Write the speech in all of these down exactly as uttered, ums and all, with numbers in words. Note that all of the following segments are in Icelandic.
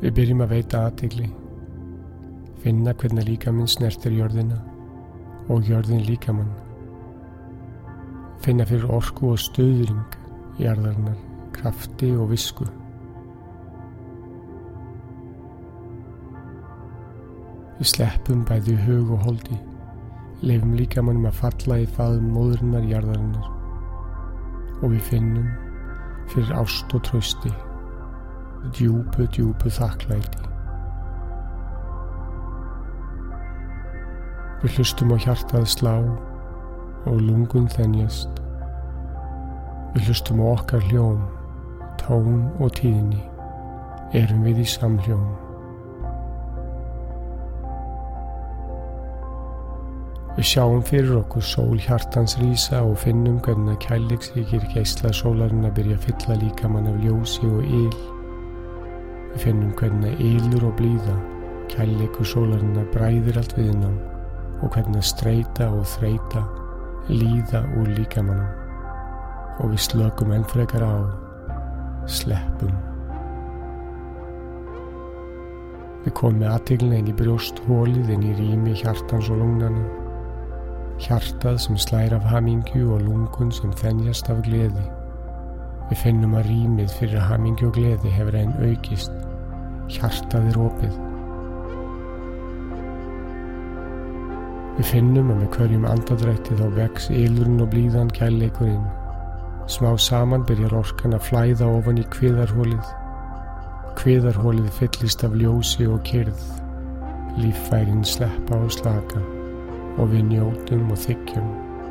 Við byrjum að veita athygli, finna hvernig líkaminn snertir jörðina og jörðin líkamann. Finna fyrir orku og stuðring jarðarinnar, krafti og visku. Við sleppum bæði hug og holdi, leifum líkamannum að falla í faðm móðurinnar jarðarinnar og við finnum fyrir ást og trausti, djúpu, djúpu þakklæti. Við hlustum á hjartað slá og lungun þenjast. Við hlustum á okkar hljóm, tón og tíðni, erum við í samhljóm. Við sjáum fyrir okkur sól hjartans rísa og finnum hvernig að kærleiksríkir geislar sólarinnar byrja að fylla líkamann af ljósi og yl. Við finnum hvernig að ylur og blíða, kærleikur sólarinnar bræðir allt viðnám og hvernig að streita og þreita líða úr líkamannum og við slökum enn frekar á, sleppum. Við komum með athyglina inn í brjósthólið, inn í rými hjartans og lungnanna. Hjartað sem slær af hamingju og lungun sem þenjast af gleði. Við finnum að rýmið fyrir hamingju og gleði hefur enn aukist. Hjartað er opið. Við finnum að með hverjum andadrætti þá vex ylurinn og blíðan kærleikurinn. Smá saman byrjar orkan að flæða ofan í kviðarhólið. Kviðarhólið fyllist af ljósi og kyrrð. Líffærin sleppa og slaka og við njótum og þiggjum.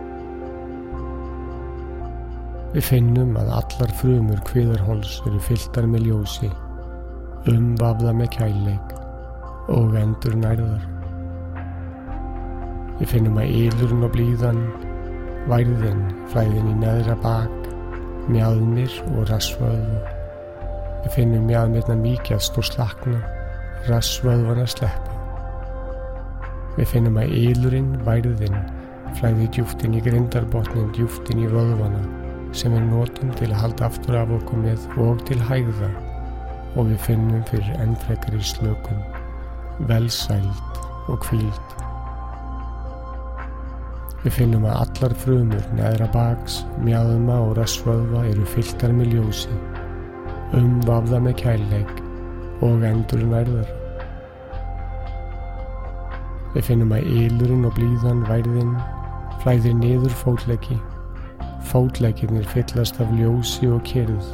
Við finnum að allar frumur kviðarhóls eru fylltar með ljósi, umvafða með kærleik og endur nærðar. Við finnum að ylurinn og blíðan, værðin, flæðin í neðra bak, mjaðmir og rassvöðva. Við finnum mjaðmirna mýkjast og slakna, rassvöðvana sleppa. Við finnum að ylurinn, værðin, flæði djúpt inn í grindarbotnin, djúpt inn í vöðvana sem við notum til að halda aftur af okkur með og til hægða og við finnum fyrir enn frekari slökun, velsæld og hvíld. Við finnum að allar frumur neðra baks, mjaðma og rassvöðva eru fylltar með ljósi, umvafða með kærleik og endur nærðar. Við finnum að ylurinn og blíðan, værðin, flæðir niður fótleggi. Fótleggirnir fyllast af ljósi og kyrrð.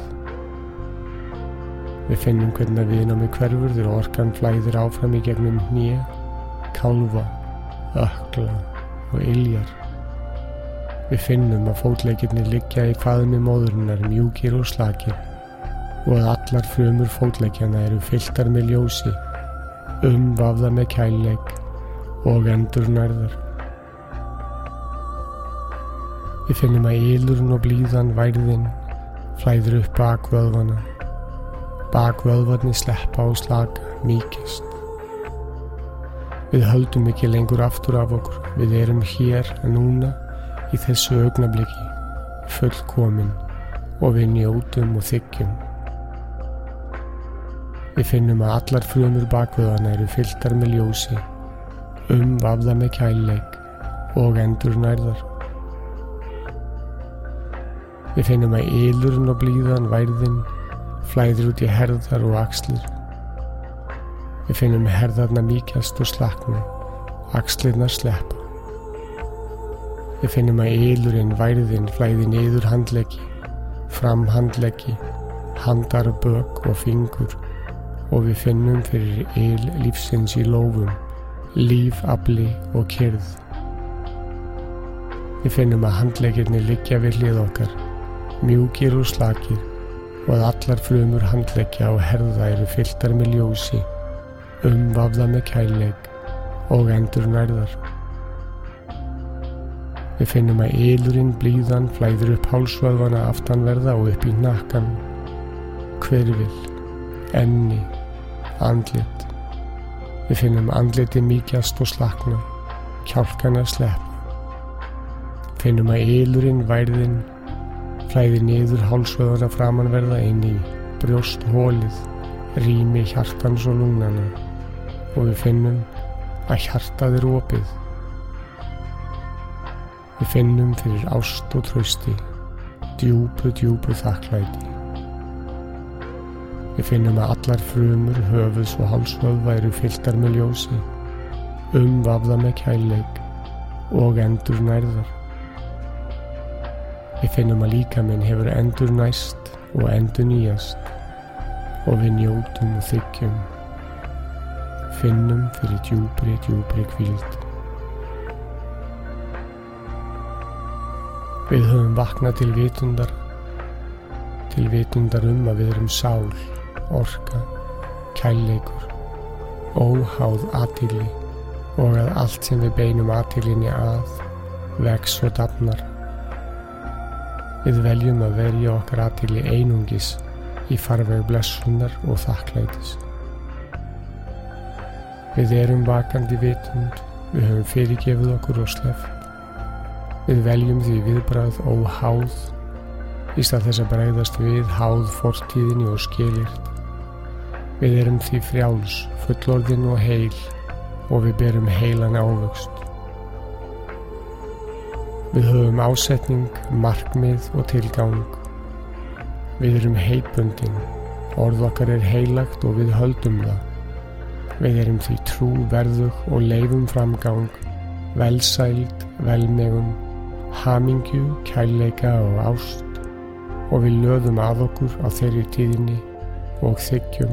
Við finnum hvernig að viðnámi hverfur þegar orkan flæðir áfram í gegnum hné, kálfa, ökkla og iljar. Við finnum að fótleggirnir liggja í faðmi móðurinnar mjúkir og slakir og að allar frumur fótleggjana eru fylltar með ljósi, umvafða með kærleik og endur nærðar. Við finnum að ylurinn og blíðan, værðin, flæðir upp bakvöðvana. Bakvöðvarnir sleppa og slaka, mýkjast. Við höldum ekki lengur aftur af okkur. Við erum hér núna í þessu augnabliki, fullkomin og við njótum og þiggjum. Við finnum að allar frumur bakvöðvana eru fylltar með ljósi, umvafða með kærleik og endur nærðar. Við finnum að ylurinn og blíðan, værðin, flæðir út í herðar og axlir. Við finnum herðarna mýkjast og slakna, axlirnar sleppa. Við finnum að ylurinn, værðin, flæðir niður handleggi, fram handleggi, handar, bök og fingur og við finnum fyrir yl lífsins í lófum, líf, afli og kyrrð. Við finnum að handleggirnir liggja við hlið okkar, mjúkir og slakir og að allar frumur handleggja og herða eru fylltar með ljósi, umvafða með kærleik og endur nærðar. Við finnum að ylurinn, blíðan, flæðir upp hálsvöðvana aftanverða og upp í hnakkan, hvirfil, enni, andlit. Við finnum andliti mýkjast og slakna, kjálkana sleppa. Finnum að ylurinn, værðin, flæðir niður hálsvöðvana framanverða inn í brjósthólið, rými hjartans og lungnana og við finnum að hjartað er opið. Við finnum fyrir ást og trausti, djúpu, djúpu þakklæti. Við finnum að allar frumur, höfuðs og hálsvöðva eru fylltar með ljósi, umvafða með kærleik og endurnærðar. Við finnum að líkaminn hefur endurnæst og endurnýjast og við njótum og þiggjum, finnum fyrir djúpri, djúpri hvíld. Við höfum vaknað til vitundar, til vitundar um að við erum sál, orka, kærleikur, óháð athygli og að allt sem við beinum athyglinni að vex og dafnar. Við veljum að verja okkar athygli einungis í farveg blessunar og þakklætis. Við erum vakandi vitund, við höfum fyrirgefið okkur og sleppt. Við veljum því viðbragð óháð í stað þess að bregðast við háð fortíðinni og skilyrt. Við erum því frjáls, fullorðin og heil og við berum heilan ávöxt. Við höfum ásetning, markmið og tilgang. Við erum heitbundin, orð okkar er heilagt og við höldum það. Við erum því trúverðug og leyfum framgang, velsæld, velmegun, hamingju, kærleika og ást og við löðum að okkur á þeirri tíðinni og þiggjum.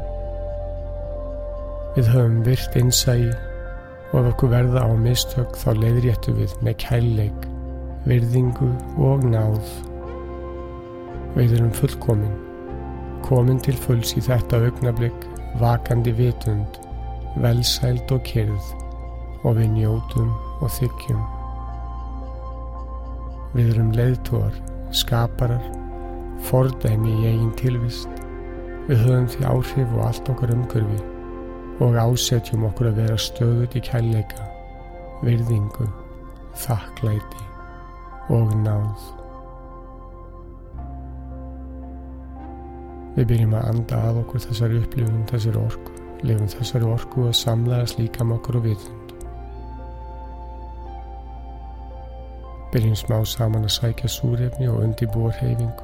Við höfum virt innsæi og ef okkur verða á mistök þá leiðréttum við með kærleik, virðingu og náð. Við erum fullkomin, komin til fulls í þetta augnablik, vakandi vitund, velsæld og kyrrð og við njótum og þiggjum. Við erum leiðtogar, skaparar, fordæmi í eigin tilvist. Við höfum því áhrif og allt okkar umhverfi og ásetjum okkur að vera stöðugt í kærleika, virðingu, þakklæti og náð. Við byrjum að anda að okkur þessari upplifun, þessari orku, lifum þessari orku og samlaðast líkam okkur og vitund. Byrjum smá saman að sækja súrefni og undirbúa hreyfingu.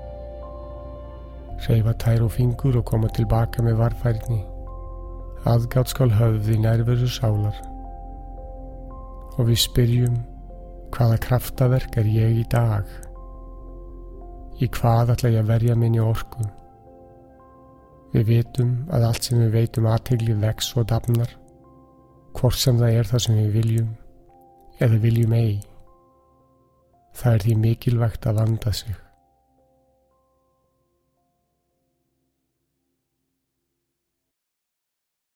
Hreyfa tær og fingur og koma tilbaka með varfærni. Aðgát skal höfð í nærveru sálar. Og við spyrjum, hvaða kraftaverk er ég í dag? Í hvað ætla ég að verja minni orku? Við vitum að allt sem við veitum athygli vex og dafnar, hvort sem það er það sem við viljum eða viljum ei. Það er því mikilvægt að vanda sig.